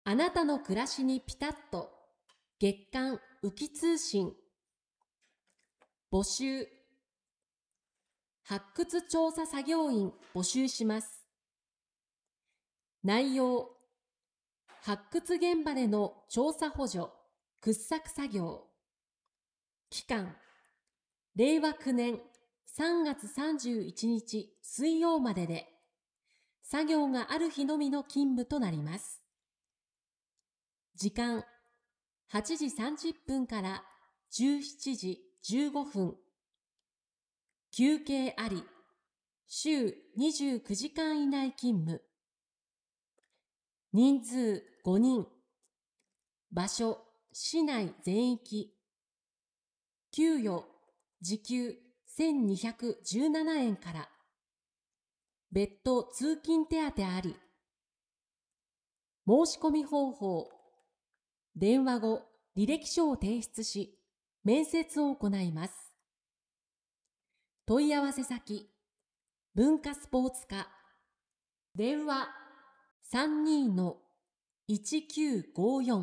あなたの暮らしにピタッと月刊ウキ通信募集発掘調査作業員募集します。内容発掘現場での調査補助掘削作業期間令和9年3月31日水曜までで作業がある日のみの勤務となります。時間8時30分から17時15分。休憩あり。週29時間以内勤務。人数5人。場所、市内全域。給与、時給1217円から。別途通勤手当あり。申し込み方法。電話後、履歴書を提出し、面接を行います。問い合わせ先、文化スポーツ課、電話32-1954。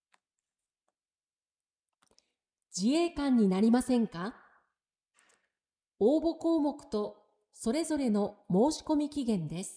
自衛官になりませんか？応募項目とそれぞれの申し込み期限です。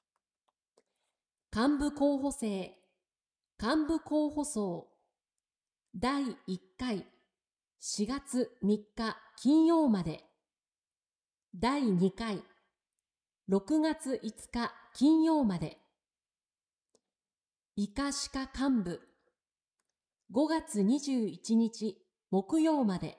幹部候補生、幹部候補層、第1回4月3日金曜まで、第2回6月5日金曜まで、医科歯科幹部5月21日木曜まで、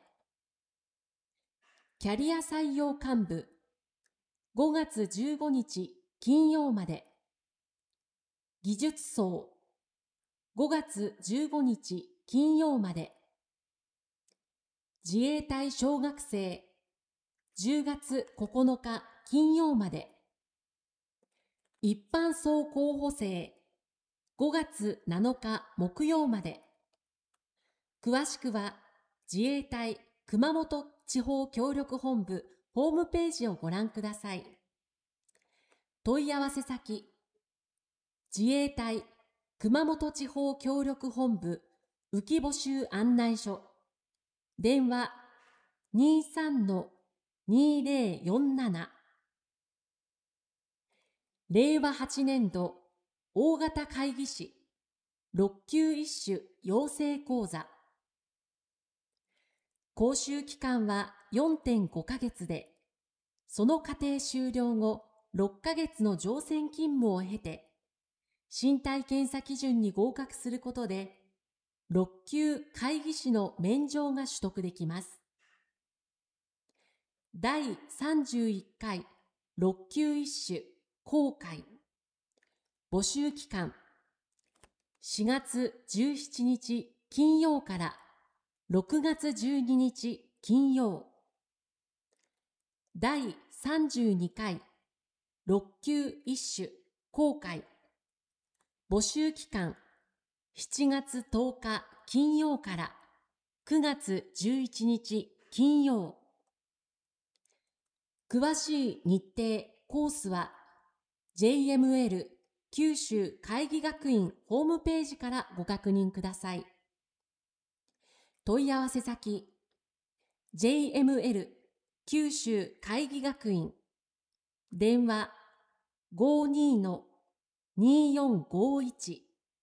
キャリア採用幹部5月15日金曜まで、技術層5月15日金曜まで、自衛隊小学生10月9日金曜まで、一般層候補生5月7日木曜まで。詳しくは自衛隊熊本地方協力本部ホームページをご覧ください。問い合わせ先、自衛隊熊本地方協力本部浮き募集案内所、電話23-2047。令和8年度大型会議士6級一種養成講座。講習期間は 4.5 ヶ月で、その課程終了後6ヶ月の乗船勤務を経て、身体検査基準に合格することで、6級会議士の免状が取得できます。第31回6級一種公開。募集期間4月17日金曜から6月12日金曜。第32回6級一種公開。募集期間7月10日金曜から9月11日金曜。詳しい日程、コースは JML 九州会議学院ホームページからご確認ください。問い合わせ先、JML 九州会議学院、電話52-2451。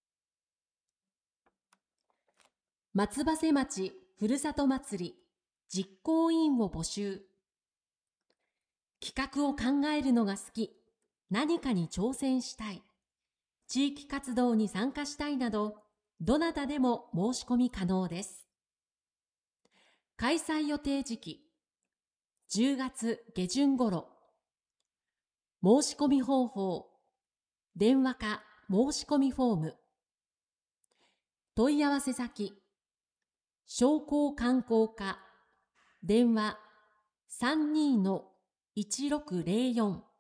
松葉瀬町ふるさと祭り実行委員を募集。企画を考えるのが好き、何かに挑戦したい、地域活動に参加したいなど、どなたでも申し込み可能です。開催予定時期、10月下旬頃。申し込み方法、電話か申し込みフォーム。問い合わせ先、商工観光課、電話32-1604。